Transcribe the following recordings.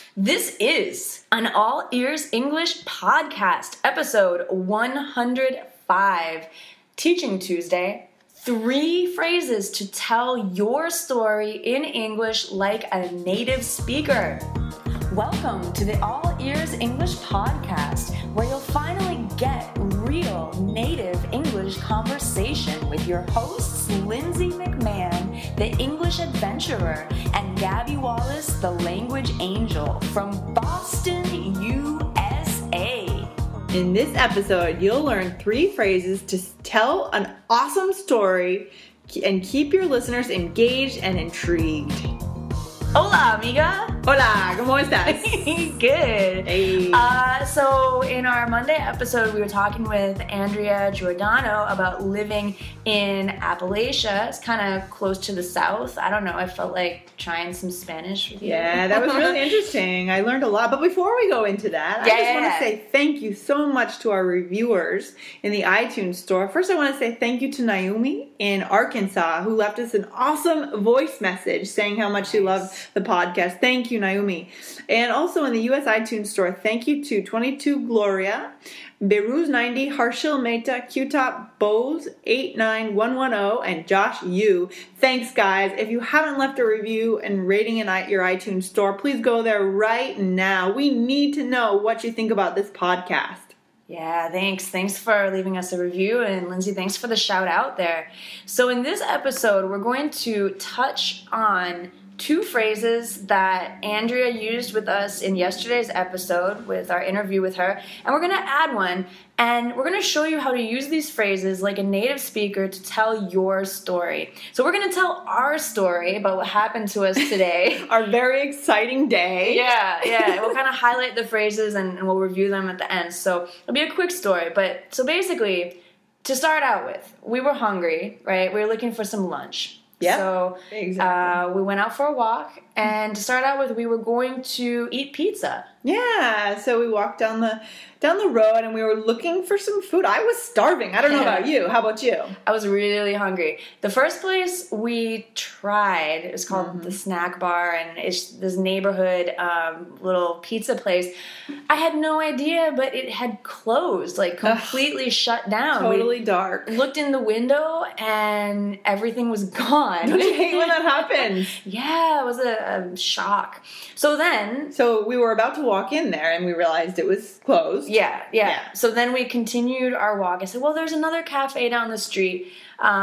This is an All Ears English podcast, episode 105, Teaching Tuesday. 3 phrases to tell your story in English like a native speaker. Welcome to the All Ears English podcast, where you'll finally get real native English conversation with your hosts, Lindsay McMahon, the English adventurer, and Gabby Wallace, the language angel from Boston, USA. In this episode, you'll learn 3 phrases to tell an awesome story and keep your listeners engaged and intrigued. Hola, amiga. Hola, ¿cómo estás? Good. Hey. So in our Monday episode, we were talking with Andrea Giordano about living in Appalachia. It's kind of close to the south. I don't know. I felt like trying some Spanish with you. Yeah, that was really interesting. I learned a lot. But before we go into that, I just want to say thank you so much to our reviewers in the iTunes store. First, I want to say thank you to Naomi in Arkansas, who left us an awesome voice message saying how much she loves the podcast. Thank you, Naomi. And also in the US iTunes store, thank you to 22 Gloria, Beruz 90, Harshil Mehta, Q-Top, Bose 89110, and Josh Yu. Thanks, guys. If you haven't left a review and rating in your iTunes store, please go there right now. We need to know what you think about this podcast. Yeah, thanks. Thanks for leaving us a review. And Lindsay, thanks for the shout out there. So in this episode, we're going to touch on 2 phrases that Andrea used with us in yesterday's episode with our interview with her. And we're going to add one. And we're going to show you how to use these phrases like a native speaker to tell your story. So we're going to tell our story about what happened to us today. Our very exciting day. Yeah. We'll kind of highlight the phrases and we'll review them at the end. So it'll be a quick story. But so basically, to start out with, we were hungry, right? We were looking for some lunch. Yeah, so exactly. We went out for a walk, and to start out with, we were going to eat pizza. Yeah, so we walked down the road, and we were looking for some food. I was starving. I don't know about you. How about you? I was really hungry. The first place we tried, it was called the Snack Bar, and it's this neighborhood little pizza place. I had no idea, but it had closed, like completely shut down. Totally dark. Looked in the window, and everything was gone. Don't you hate when that happens? Yeah, it was a shock. So we were about to walk in there, and we realized it was closed. Yeah. So then we continued our walk. I said, well, there's another cafe down the street.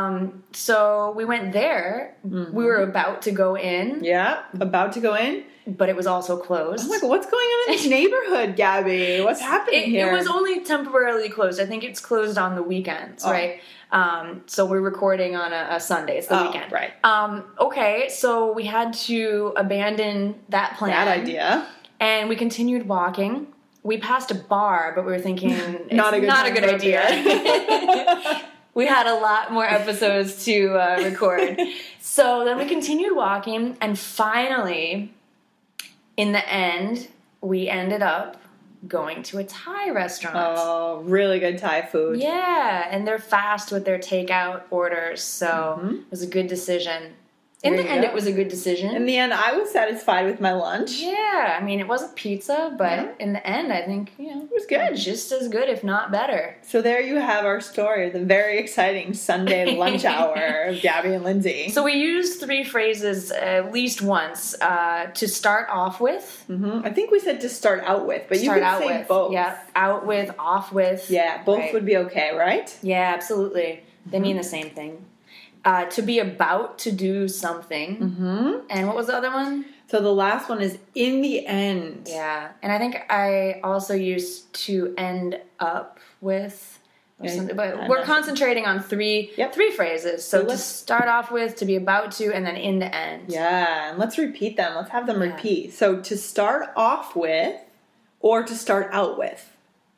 So we went there. Mm-hmm. We were about to go in. Yeah, about to go in. But it was also closed. Oh my God, what's going on in this neighborhood, Gabby? What's happening here? It was only temporarily closed. I think it's closed on the weekends, right? So we're recording on a Sunday. It's the weekend. Right. Okay, so we had to abandon that plan. That idea. And we continued walking. We passed a bar, but we were thinking, it's not a good idea. We had a lot more episodes to record. So then we continued walking, and finally, in the end, we ended up going to a Thai restaurant. Oh, really good Thai food. Yeah, and they're fast with their takeout orders, so it was a good decision. In the end, it was a good decision. In the end, I was satisfied with my lunch. Yeah, I mean, it wasn't pizza, but in the end, I think, it was good. Just as good, if not better. So there you have our story, the very exciting Sunday lunch hour of Gabby and Lindsay. So we used 3 phrases at least once to start off with. Mm-hmm. I think we said to start out with, but you could say both. Yeah, out with, off with. Yeah, both would be okay, right? Yeah, absolutely. They mean the same thing. To be about to do something. Mm-hmm. And what was the other one? So the last one is in the end. Yeah. And I think I also used to end up with or something. But we're concentrating on 3 phrases. So to start off with, to be about to, and then in the end. Yeah. And let's repeat them. Let's have them repeat. So to start off with or to start out with.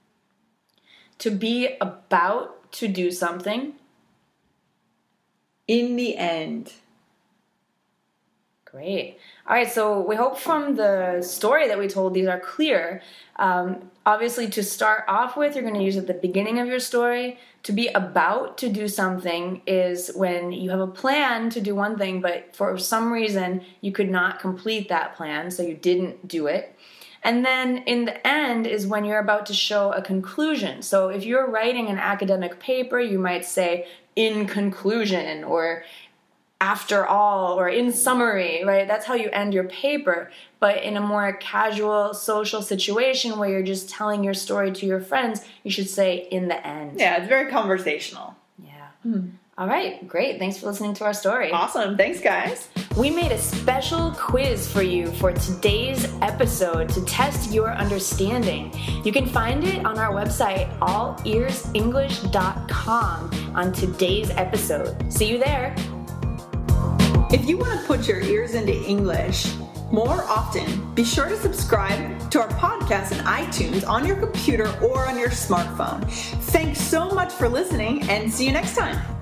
To be about to do something. In the end. Great. All right, so we hope from the story that we told, these are clear. Obviously, to start off with, you're going to use at the beginning of your story. To be about to do something is when you have a plan to do one thing, but for some reason, you could not complete that plan, so you didn't do it. And then in the end is when you're about to show a conclusion. So if you're writing an academic paper, you might say, in conclusion, or after all, or in summary, right? That's how you end your paper. But in a more casual social situation where you're just telling your story to your friends, you should say in the end. Yeah, it's very conversational. Yeah. All right, great. Thanks for listening to our story. Awesome. Thanks, guys. We made a special quiz for you for today's episode to test your understanding. You can find it on our website, allearsenglish.com, on today's episode. See you there. If you want to put your ears into English more often, be sure to subscribe to our podcast in iTunes on your computer or on your smartphone. Thanks so much for listening, and see you next time.